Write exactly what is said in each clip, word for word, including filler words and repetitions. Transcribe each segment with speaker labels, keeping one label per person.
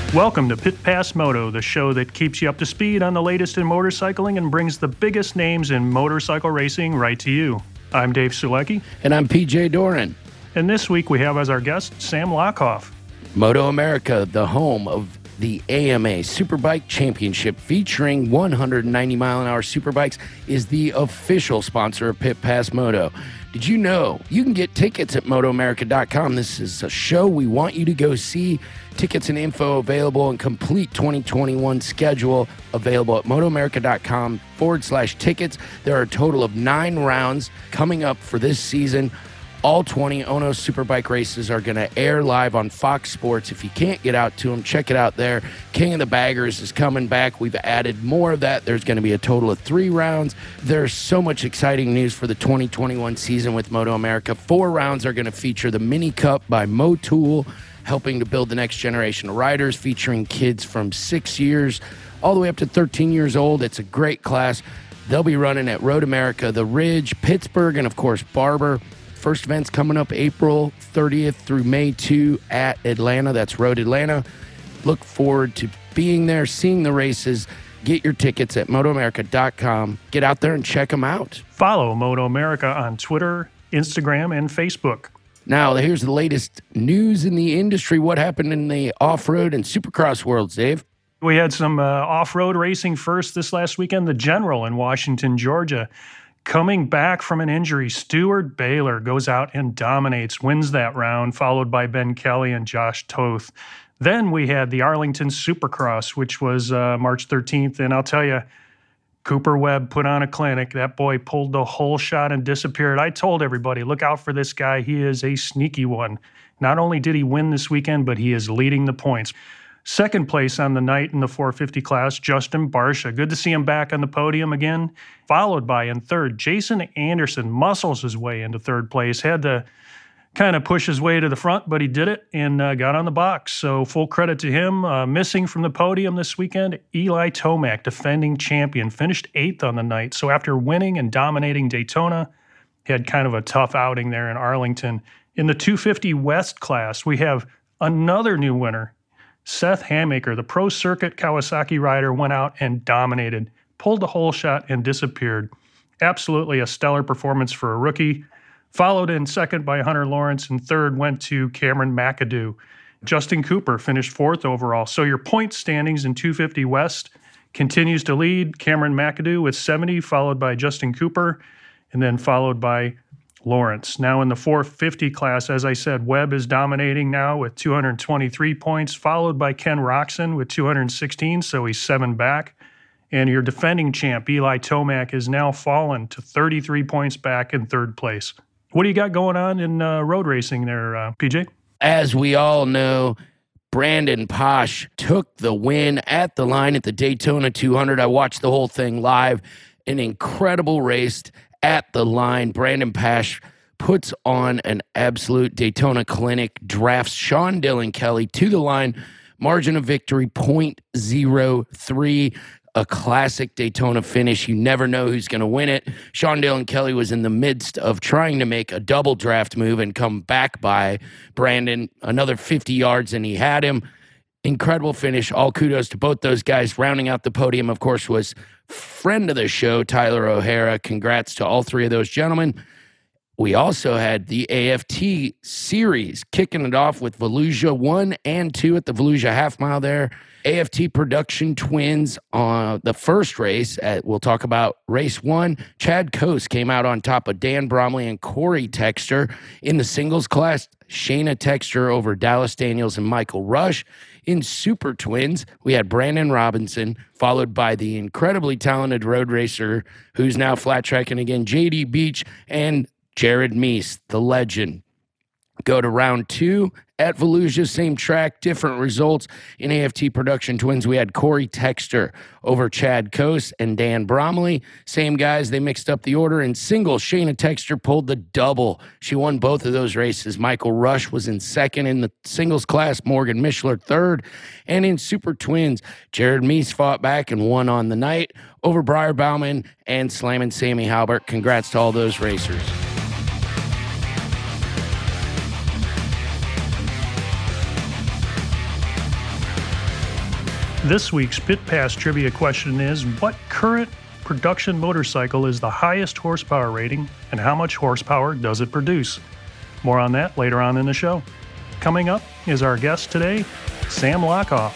Speaker 1: Welcome to Pit Pass Moto, the show that keeps you up to speed on the latest in motorcycling and brings the biggest names in motorcycle racing right to you. I'm Dave Sulecki.
Speaker 2: And I'm P J Doran.
Speaker 1: And this week we have as our guest Sam Lockhoff.
Speaker 2: Moto America, the home of the A M A Superbike Championship featuring one hundred ninety mile an hour superbikes, is the official sponsor of Pit Pass Moto. Did you know you can get tickets at moto america dot com? This is a show we want you to go see. Tickets and info available and complete twenty twenty-one schedule available at moto america dot com forward slash tickets. There are a total of nine rounds coming up for this season. All twenty Ono Superbike races are going to air live on Fox Sports. If you can't get out to them, check it out there. King of the Baggers is coming back. We've added more of that. There's going to be a total of three rounds. There's so much exciting news for the twenty twenty-one season with Moto America. Four rounds are going to feature the Mini Cup by Motool, helping to build the next generation of riders, featuring kids from six years all the way up to thirteen years old. It's a great class. They'll be running at Road America, The Ridge, Pittsburgh, and of course, Barber. First event's coming up April thirtieth through May second at Atlanta. That's Road Atlanta. Look forward to being there, seeing the races. Get your tickets at moto america dot com. Get out there and check them out.
Speaker 1: Follow Moto America on Twitter, Instagram, and Facebook.
Speaker 2: Now, here's the latest news in the industry. What happened in the off-road and supercross worlds, Dave?
Speaker 1: We had some uh, off-road racing first this last weekend. The General in Washington, Georgia. Coming back from an injury, Stuart Baylor goes out and dominates, wins that round, followed by Ben Kelly and Josh Toth. Then we had the Arlington Supercross, which was uh, March thirteenth, and I'll tell you, Cooper Webb put on a clinic. That boy pulled the whole shot and disappeared. I told everybody, look out for this guy. He is a sneaky one. Not only did he win this weekend, but he is leading the points. Second place on the night in the four fifty class, Justin Barcia. Good to see him back on the podium again. Followed by, in third, Jason Anderson muscles his way into third place. Had to kind of push his way to the front, but he did it and uh, got on the box. So full credit to him. Uh, missing from the podium this weekend, Eli Tomac, defending champion, finished eighth on the night. So after winning and dominating Daytona, he had kind of a tough outing there in Arlington. In the two fifty West class, we have another new winner. Seth Hamaker, the Pro Circuit Kawasaki rider, went out and dominated, pulled the whole shot and disappeared. Absolutely a stellar performance for a rookie. Followed in second by Hunter Lawrence, and third went to Cameron McAdoo. Justin Cooper finished fourth overall. So your point standings in two fifty West continues to lead. Cameron McAdoo with seventy, followed by Justin Cooper, and then followed by Lawrence. Now in the four fifty class, as I said, Webb is dominating now with two hundred twenty-three points, followed by Ken Roczen with two hundred sixteen, so he's seven back. And your defending champ, Eli Tomac, has now fallen to thirty-three points back in third place. What do you got going on in uh, road racing there, uh, P J?
Speaker 2: As we all know, Brandon Posh took the win at the line at the Daytona two hundred. I watched the whole thing live. An incredible race at the line. Brandon Posh puts on an absolute Daytona clinic, drafts Sean Dillon Kelly to the line. Margin of victory, point zero three. A classic Daytona finish. You never know who's going to win it. Sean Dillon Kelly was in the midst of trying to make a double draft move and come back by Brandon another fifty yards, and he had him. Incredible finish. All kudos to both those guys. Rounding out the podium, of course, was friend of the show, Tyler O'Hara. Congrats to all three of those gentlemen. We also had the A F T Series, kicking it off with Volusia one and two at the Volusia half mile there. A F T Production Twins on the first race. At, we'll talk about race one. Chad Coase came out on top of Dan Bromley and Corey Texter. In the singles class, Shayna Texter over Dallas Daniels and Michael Rush. In Super Twins, we had Brandon Robinson, followed by the incredibly talented road racer who's now flat tracking again, J D Beach, and Jared Meese, the legend. Go to round two at Volusia, same track, different results. In A F T Production Twins, we had Corey Texter over Chad Coase and Dan Bromley. Same guys, they mixed up the order. In singles, Shayna Texter pulled the double. She won both of those races. Michael Rush was in second in the singles class, Morgan Mishler third. And in Super Twins, Jared Meese fought back and won on the night over Briar Bauman and Slammin' Sammy Halbert. Congrats to all those racers.
Speaker 1: This week's Pit Pass trivia question is, what current production motorcycle is the highest horsepower rating, and how much horsepower does it produce? More on that later on in the show. Coming up is our guest today, Sam Lockoff.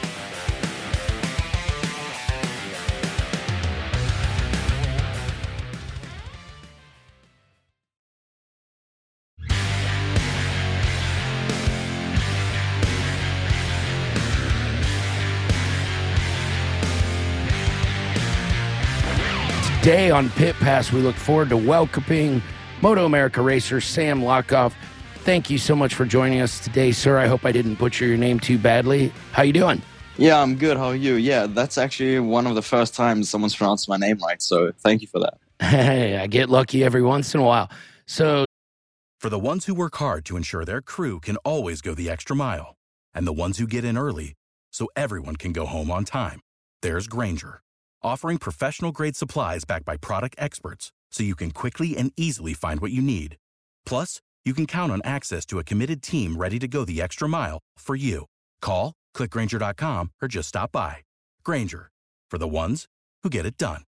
Speaker 2: Today on Pit Pass, we look forward to welcoming Moto America racer Sam Lockoff. Thank you so much for joining us today, sir. I hope I didn't butcher your name too badly. How you doing?
Speaker 3: Yeah, I'm good. How are you? Yeah, that's actually one of the first times someone's pronounced my name right, so thank you for that.
Speaker 2: Hey, I get lucky every once in a while. So,
Speaker 4: for the ones who work hard to ensure their crew can always go the extra mile, and the ones who get in early so everyone can go home on time, there's Grainger, offering professional-grade supplies backed by product experts so you can quickly and easily find what you need. Plus, you can count on access to a committed team ready to go the extra mile for you. Call, click Grainger dot com, or just stop by. Grainger, for the ones who get it done.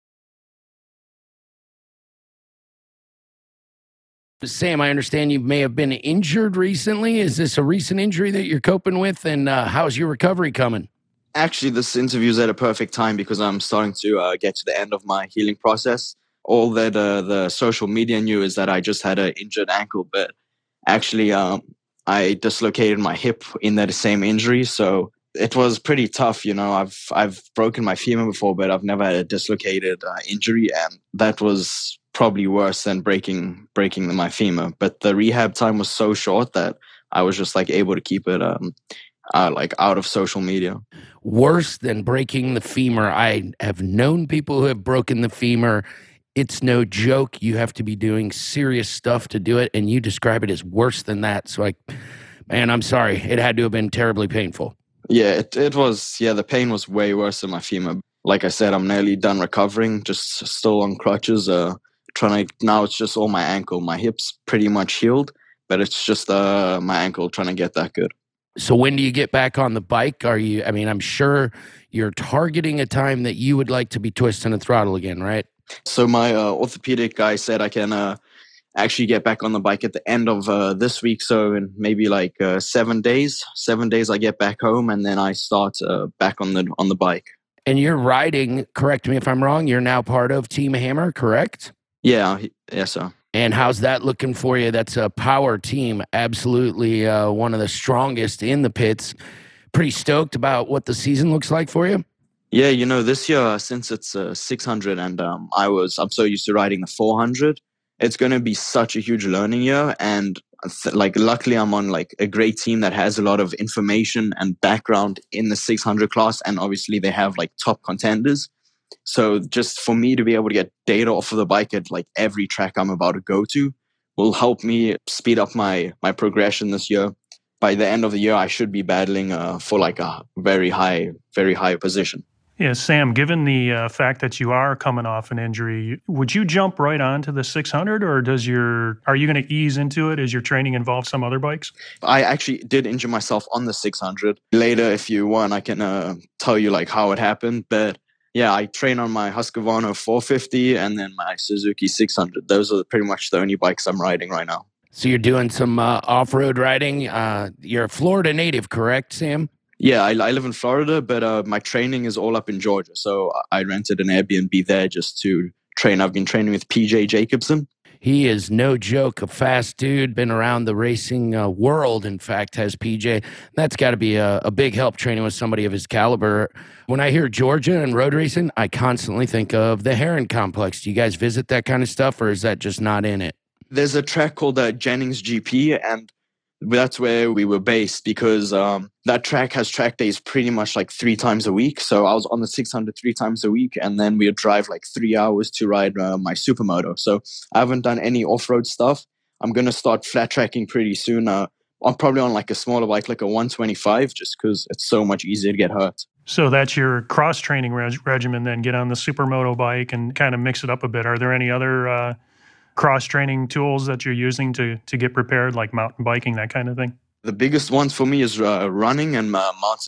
Speaker 2: Sam, I understand you may have been injured recently. Is this a recent injury that you're coping with, and uh, how's your recovery coming?
Speaker 3: Actually, this interview is at a perfect time because I'm starting to uh, get to the end of my healing process. All that uh, the social media knew is that I just had an injured ankle, but actually um, I dislocated my hip in that same injury. So it was pretty tough. You know, I've I've broken my femur before, but I've never had a dislocated uh, injury, and that was probably worse than breaking breaking my femur. But the rehab time was so short that I was just like able to keep it um, uh, like out of social media.
Speaker 2: Worse than breaking the femur. I have known people who have broken the femur. It's no joke. You have to be doing serious stuff to do it, and you describe it as worse than that. So, like, man, I'm sorry. It had to have been terribly painful.
Speaker 3: Yeah, it, it was. Yeah, the pain was way worse than my femur. Like I said, I'm nearly done recovering, just still on crutches. Uh, trying to, now it's just all my ankle. My hip's pretty much healed, but it's just uh, my ankle trying to get that good.
Speaker 2: So when do you get back on the bike? Are you, I mean, I'm sure you're targeting a time that you would like to be twisting the throttle again, right?
Speaker 3: So my uh, orthopedic guy said I can uh, actually get back on the bike at the end of uh, this week. So in maybe like uh, seven days, seven days I get back home and then I start uh, back on the on the bike.
Speaker 2: And you're riding, correct me if I'm wrong, you're now part of Team Hammer, correct?
Speaker 3: Yeah, yes, sir.
Speaker 2: And how's that looking for you? That's a power team, absolutely uh, one of the strongest in the pits. Pretty stoked about what the season looks like for you?
Speaker 3: Yeah, you know, this year, since it's uh, six hundred and um, I was, I'm so used to riding the four hundred, it's going to be such a huge learning year. And th- like, luckily I'm on like a great team that has a lot of information and background in the six hundred class. And obviously they have like top contenders. So just for me to be able to get data off of the bike at like every track I'm about to go to will help me speed up my, my progression this year. By the end of the year, I should be battling uh, for like a very high, very high position.
Speaker 1: Yeah, Sam, given the uh, fact that you are coming off an injury, would you jump right onto the six hundred, or does your are you going to ease into it? Is your training involve some other bikes?
Speaker 3: I actually did injure myself on the six hundred. Later, if you want, I can uh, tell you like how it happened. But yeah, I train on my Husqvarna four fifty and then my Suzuki six hundred. Those are pretty much the only bikes I'm riding right now.
Speaker 2: So you're doing some uh, off-road riding. Uh, you're a Florida native, correct, Sam?
Speaker 3: Yeah, I, I live in Florida, but uh, my training is all up in Georgia. So I rented an Airbnb there just to train. I've been training with P J Jacobsen.
Speaker 2: He is no joke, a fast dude, been around the racing uh, world, in fact, has P J. That's got to be a, a big help training with somebody of his caliber. When I hear Georgia and road racing, I constantly think of the Heron Complex. Do you guys visit that kind of stuff, or is that just not in it?
Speaker 3: There's a track called uh, Jennings G P, and that's where we were based because um, that track has track days pretty much like three times a week. So I was on the six hundred three times a week, and then we would drive like three hours to ride uh, my Supermoto. So I haven't done any off-road stuff. I'm going to start flat tracking pretty soon. Uh, I'm probably on like a smaller bike, like a one twenty-five, just because it's so much easier to get hurt.
Speaker 1: So that's your cross-training reg- regimen then, get on the Supermoto bike and kind of mix it up a bit. Are there any other uh, cross-training tools that you're using to to get prepared, like mountain biking, that kind of thing?
Speaker 3: The biggest ones for me is uh, running and uh, mountain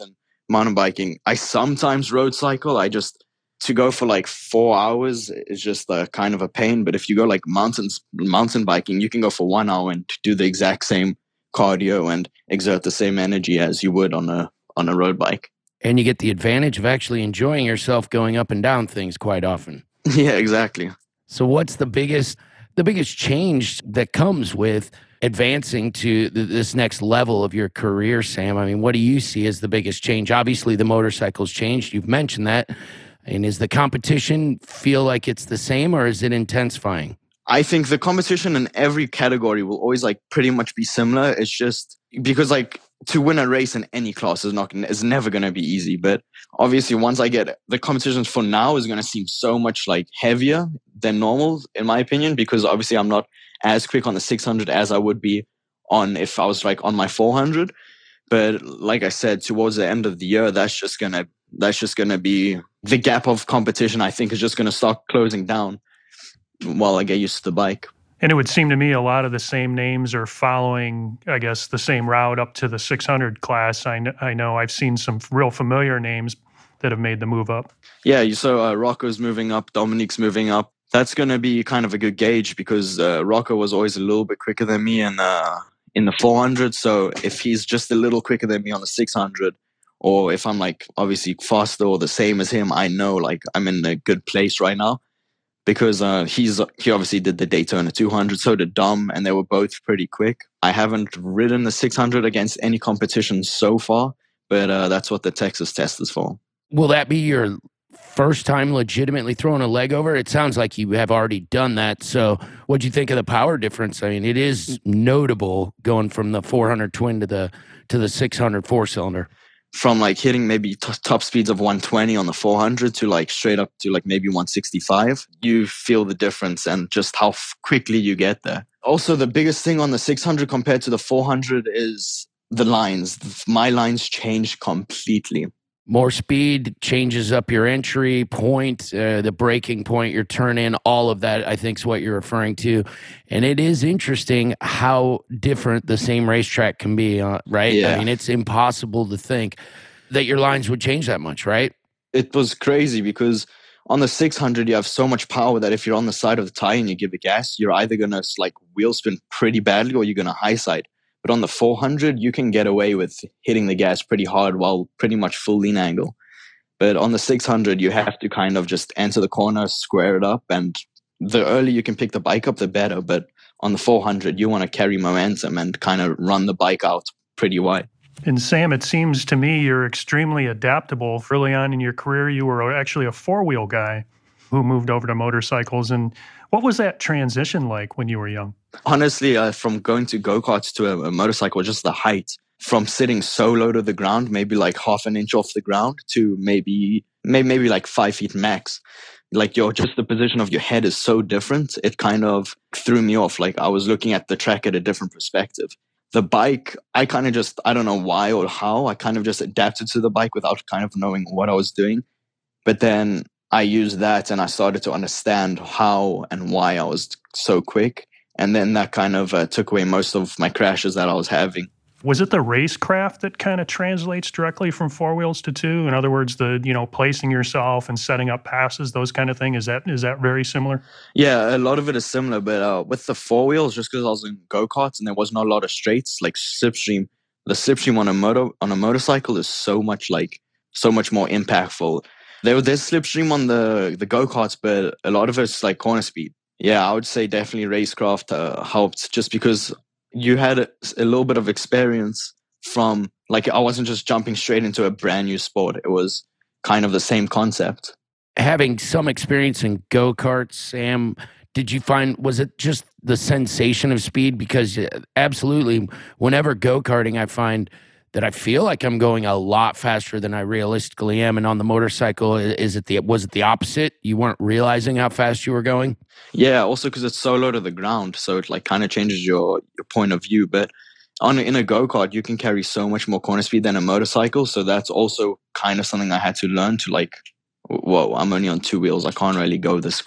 Speaker 3: mountain biking. I sometimes road cycle. I just, to go for like four hours is just a kind of a pain. But if you go like mountains, mountain biking, you can go for one hour and do the exact same cardio and exert the same energy as you would on a on a road bike.
Speaker 2: And you get the advantage of actually enjoying yourself going up and down things quite often.
Speaker 3: Yeah, exactly.
Speaker 2: So what's the biggest the biggest change that comes with advancing to th- this next level of your career, Sam? I mean, what do you see as the biggest change? Obviously, the motorcycle's changed. You've mentioned that. And is the competition feel like it's the same, or is it intensifying?
Speaker 3: I think the competition in every category will always like pretty much be similar. It's just because like to win a race in any class is not is never going to be easy. But obviously, once I get the competitions for now is going to seem so much like heavier than normal, in my opinion, because obviously I'm not as quick on the six hundred as I would be on if I was like on my four hundred. But like I said, towards the end of the year, that's just gonna that's just gonna be the gap of competition. I think is just gonna start closing down while I get used to the bike.
Speaker 1: And it would seem to me a lot of the same names are following, I guess, the same route up to the six hundred class. I know, I know I've seen some real familiar names that have made the move up.
Speaker 3: Yeah, you saw uh, Rocco's moving up, Dominique's moving up. That's going to be kind of a good gauge because uh, Rocco was always a little bit quicker than me and uh, in the four hundred. So if he's just a little quicker than me on the six hundred, or if I'm like obviously faster or the same as him, I know like I'm in a good place right now. Because uh, he's he obviously did the Daytona two hundred, so did Dom, and they were both pretty quick. I haven't ridden the six hundred against any competition so far, but uh, that's what the Texas test is for.
Speaker 2: Will that be your first time legitimately throwing a leg over? It sounds like you have already done that. So what'd you think of the power difference? I mean, it is notable going from the four hundred twin to the to the six hundred four-cylinder.
Speaker 3: From like hitting maybe t- top speeds of one twenty on the four hundred to like straight up to like maybe one sixty-five, you feel the difference and just how f- quickly you get there. Also, the biggest thing on the six hundred compared to the four hundred is the lines. My lines changed completely.
Speaker 2: More speed changes up your entry point, uh, the braking point, your turn in, all of that, I think is what you're referring to. And it is interesting how different the same racetrack can be, uh, right?
Speaker 3: Yeah.
Speaker 2: I mean, it's impossible to think that your lines would change that much, right?
Speaker 3: It was crazy because on the six hundred, you have so much power that if you're on the side of the tire and you give it gas, you're either going to like wheel spin pretty badly or you're going to high side. But on the four hundred, you can get away with hitting the gas pretty hard while pretty much full lean angle. But on the six hundred, you have to kind of just enter the corner, square it up. And the earlier you can pick the bike up, the better. But on the four hundred, you want to carry momentum and kind of run the bike out pretty wide.
Speaker 1: And Sam, it seems to me you're extremely adaptable. Early on in your career, you were actually a four-wheel guy who moved over to motorcycles. And what was that transition like when you were young?
Speaker 3: Honestly, uh, from going to go-karts to a, a motorcycle, just the height. From sitting so low to the ground, maybe like half an inch off the ground, to maybe maybe, maybe like five feet max. Like your just the position of your head is so different. It kind of threw me off. Like I was looking at the track at a different perspective. The bike, I kind of just, I don't know why or how, I kind of just adapted to the bike without kind of knowing what I was doing. But then I used that and I started to understand how and why I was so quick. And then that kind of uh, took away most of my crashes that I was having.
Speaker 1: Was it the racecraft that kind of translates directly from four wheels to two? In other words, the, you know, placing yourself and setting up passes, those kind of thing. Is that is that very similar?
Speaker 3: Yeah, a lot of it is similar. But uh, with the four wheels, just because I was in go-karts and there was not a lot of straights, like slipstream, the slipstream on a moto on a motorcycle is so much like so much more impactful. There, there's slipstream on the, the go-karts, but a lot of it's like corner speed. Yeah, I would say definitely racecraft uh, helped just because you had a, a little bit of experience from, like, I wasn't just jumping straight into a brand new sport. It was kind of the same concept.
Speaker 2: Having some experience in go-karts, Sam, did you find, was it just the sensation of speed? Because absolutely, whenever go-karting, I find that I feel like I'm going a lot faster than I realistically am. And on the motorcycle, is it the was it the opposite? You weren't realizing how fast you were going?
Speaker 3: Yeah, also because it's so low to the ground, so it like kind of changes your, your point of view. But on in a go-kart, you can carry so much more corner speed than a motorcycle. So that's also kind of something I had to learn to like, whoa, I'm only on two wheels. I can't really go this quick.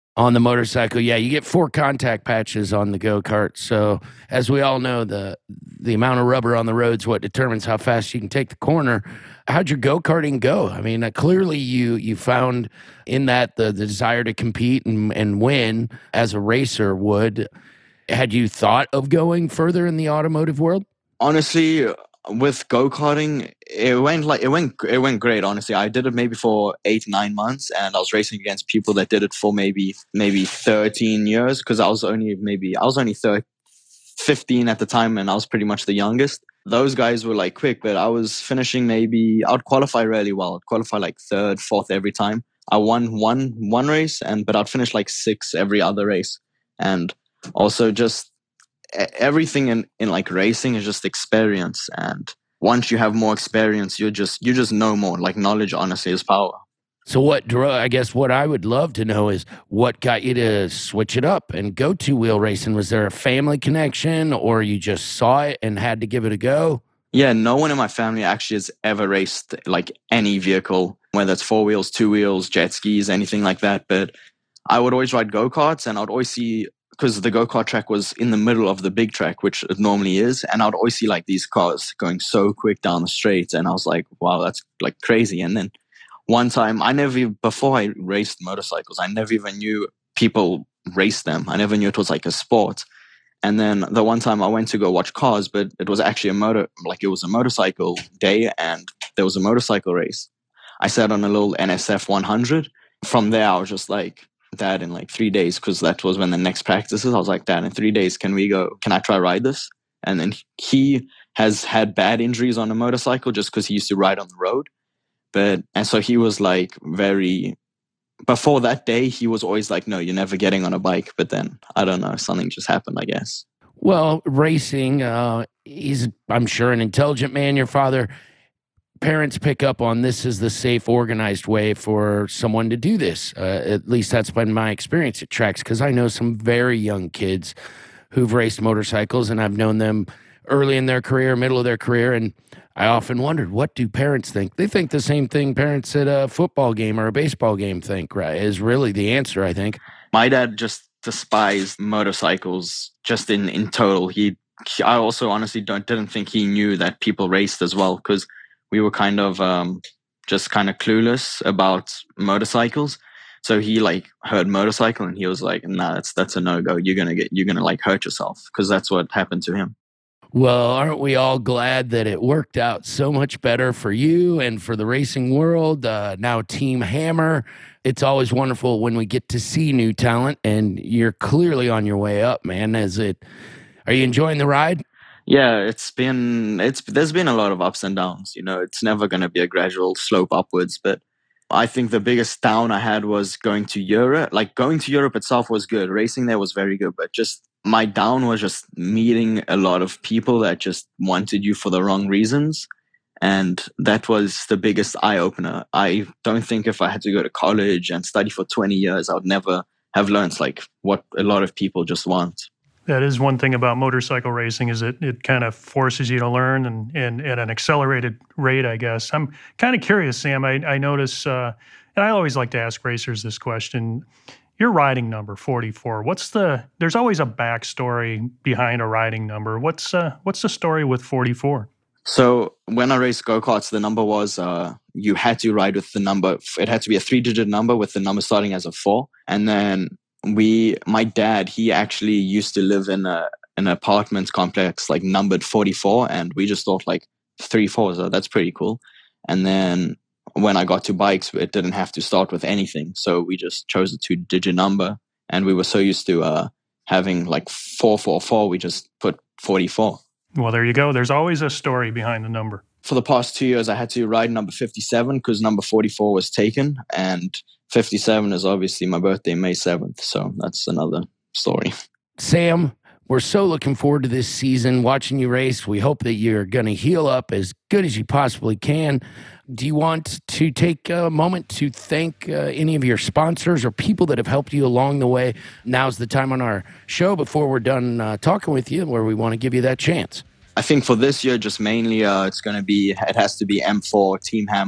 Speaker 2: On the motorcycle, yeah, you get four contact patches on the go-kart. So as we all know, the the amount of rubber on the road is what determines how fast you can take the corner. How'd your go-karting go? I mean, uh, clearly you you found in that the, the desire to compete and, and win as a racer would. Had you thought of going further in the automotive world?
Speaker 3: Honestly, with go-karting, it went like it went it went great. Honestly, I did it maybe for eight nine months, and I was racing against people that did it for maybe maybe thirteen years, because I was only maybe I was only thirteen, fifteen at the time, and I was pretty much the youngest. Those guys were like quick, but I was finishing maybe I'd qualify really well. I'd qualify like third, fourth every time. I won one one race, and but I'd finish like sixth every other race, and also just everything in, in like racing is just experience, and once you have more experience, you just you just know more. Like knowledge, honestly, is power.
Speaker 2: So what drove, I guess what I would love to know is what got you to switch it up and go two-wheel racing? Was there a family connection, or you just saw it and had to give it a go?
Speaker 3: Yeah, no one in my family actually has ever raced like any vehicle, whether it's four wheels, two wheels, jet skis, anything like that. But I would always ride go-karts, and I would always see, because the go-kart track was in the middle of the big track, which it normally is. And I'd always see like these cars going so quick down the straight. And I was like, wow, that's like crazy. And then one time I never, before I raced motorcycles, I never even knew people raced them. I never knew it was like a sport. And then the one time I went to go watch cars, but it was actually a motor, like it was a motorcycle day, and there was a motorcycle race. I sat on a little N S F one hundred. From there, I was just like, Dad, in like three days, because that was when the next practice is. I was like, Dad, in three days, can we go? Can I try ride this? And then he has had bad injuries on a motorcycle just because he used to ride on the road. But, and so he was like very, before that day, he was always like, no, you're never getting on a bike. But then, I don't know, something just happened, I guess.
Speaker 2: Well, racing, uh, he's, I'm sure, an intelligent man, your father. Parents pick up on this as the safe, organized way for someone to do this. Uh, at least that's been my experience at tracks, because I know some very young kids who've raced motorcycles, and I've known them early in their career, middle of their career, and I often wondered, what do parents think? They think the same thing parents at a football game or a baseball game think, right, is really the answer, I think.
Speaker 3: My dad just despised motorcycles just in, in total. He, he I also honestly don't didn't think he knew that people raced as well, because we were kind of um, just kind of clueless about motorcycles. So he like heard motorcycle, and he was like, nah, that's, that's a no-go. You're going to get, you're going to like hurt yourself, because that's what happened to him.
Speaker 2: Well, aren't we all glad that it worked out so much better for you and for the racing world? Uh, now Team Hammer. It's always wonderful when we get to see new talent, and you're clearly on your way up, man. Is it, are you enjoying the ride?
Speaker 3: Yeah, it's been, it's, there's been a lot of ups and downs. You know, it's never going to be a gradual slope upwards. But I think the biggest down I had was going to Europe. Like going to Europe itself was good. Racing there was very good. But just my down was just meeting a lot of people that just wanted you for the wrong reasons. And that was the biggest eye opener. I don't think if I had to go to college and study for twenty years, I would never have learned like what a lot of people just want.
Speaker 1: That is one thing about motorcycle racing, is it it kind of forces you to learn and, and at an accelerated rate, I guess. I'm kind of curious, Sam. I, I notice, uh, and I always like to ask racers this question. Your riding number, forty-four, what's the, there's always a backstory behind a riding number. What's uh, what's the story with forty-four?
Speaker 3: So when I raced go-karts, the number was, uh, you had to ride with the number, it had to be a three-digit number with the number starting as a four. And then we, my dad, he actually used to live in a an apartment complex like numbered forty-four, and we just thought like three fours, so that's pretty cool. And then when I got to bikes, it didn't have to start with anything, so we just chose a two-digit number, and we were so used to uh, having like four four four, we just put forty-four.
Speaker 1: Well, there you go. There's always a story behind the number.
Speaker 3: For the past two years, I had to ride number fifty-seven because number forty-four was taken, and fifty-seven is obviously my birthday, May seventh. So that's another story.
Speaker 2: Sam, we're so looking forward to this season, watching you race. We hope that you're going to heal up as good as you possibly can. Do you want to take a moment to thank uh, any of your sponsors or people that have helped you along the way? Now's the time on our show before we're done uh, talking with you, where we want to give you that chance.
Speaker 3: I think for this year, just mainly uh, it's going to be, it has to be M four, Team Hammer,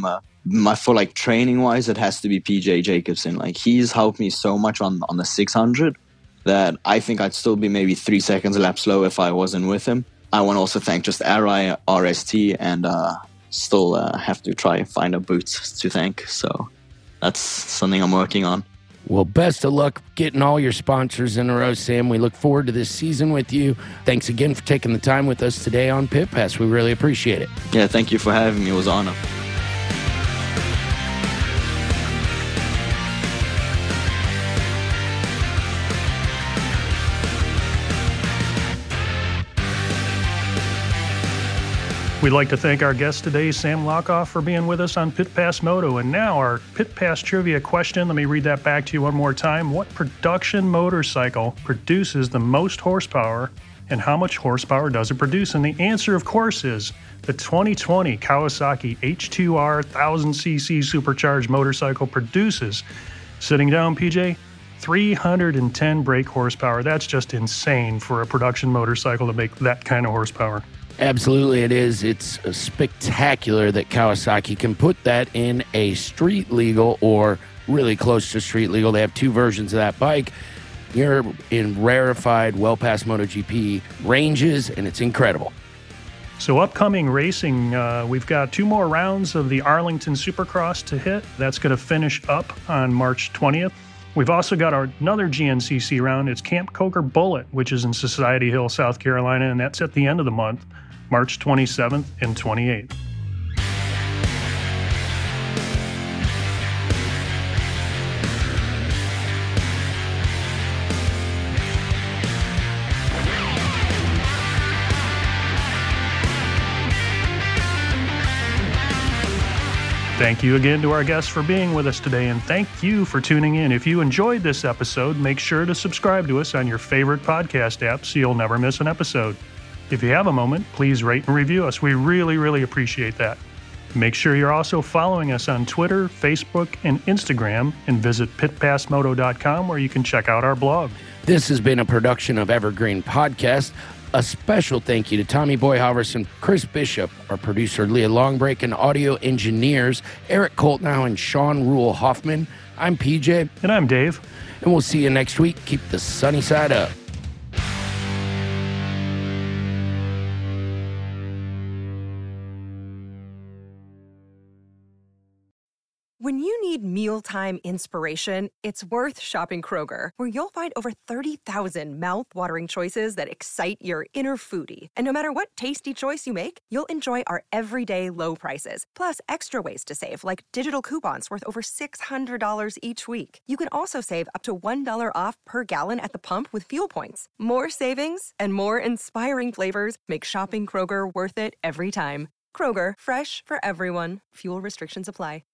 Speaker 3: my for like training wise, it has to be P J Jacobsen. Like he's helped me so much on on the six hundred that I think I'd still be maybe three seconds a lap slow if I wasn't with him. I want to also thank just Arai, R S T, and uh, still uh, have to try and find a boot to thank. So that's something I'm working on.
Speaker 2: Well, best of luck getting all your sponsors in a row, Sam. We look forward to this season with you. Thanks again for taking the time with us today on Pit Pass. We really appreciate it.
Speaker 3: Yeah, thank you for having me. It was an honor.
Speaker 1: We'd like to thank our guest today, Sam Lockoff, for being with us on Pit Pass Moto. And now our Pit Pass trivia question. Let me read that back to you one more time. What production motorcycle produces the most horsepower, and how much horsepower does it produce? And the answer, of course, is the twenty twenty Kawasaki H two R one thousand c c supercharged motorcycle produces, sitting down, P J, three hundred ten brake horsepower. That's just insane for a production motorcycle to make that kind of horsepower.
Speaker 2: Absolutely, it is. It's spectacular that Kawasaki can put that in a street legal or really close to street legal. They have two versions of that bike. You're in rarefied, well-past MotoGP ranges, and it's incredible.
Speaker 1: So upcoming racing, uh, we've got two more rounds of the Arlington Supercross to hit. That's going to finish up on March twentieth. We've also got our, another G N C C round. It's Camp Coker Bullet, which is in Society Hill, South Carolina, and that's at the end of the month, March twenty-seventh and twenty-eighth. Thank you again to our guests for being with us today, and thank you for tuning in. If you enjoyed this episode, make sure to subscribe to us on your favorite podcast app so you'll never miss an episode. If you have a moment, please rate and review us. We really, really appreciate that. Make sure you're also following us on Twitter, Facebook, and Instagram, and visit pit pass moto dot com where you can check out our blog.
Speaker 2: This has been a production of Evergreen Podcast. A special thank you to Tommy Boy Halverson, Chris Bishop, our producer Leah Longbreak, and audio engineers Eric Coltnow and Sean Rule Hoffman. I'm P J.
Speaker 1: And I'm Dave.
Speaker 2: And we'll see you next week. Keep the sunny side up.
Speaker 5: When you need mealtime inspiration, it's worth shopping Kroger, where you'll find over thirty thousand mouth-watering choices that excite your inner foodie. And no matter what tasty choice you make, you'll enjoy our everyday low prices, plus extra ways to save, like digital coupons worth over six hundred dollars each week. You can also save up to one dollar off per gallon at the pump with fuel points. More savings and more inspiring flavors make shopping Kroger worth it every time. Kroger, fresh for everyone. Fuel restrictions apply.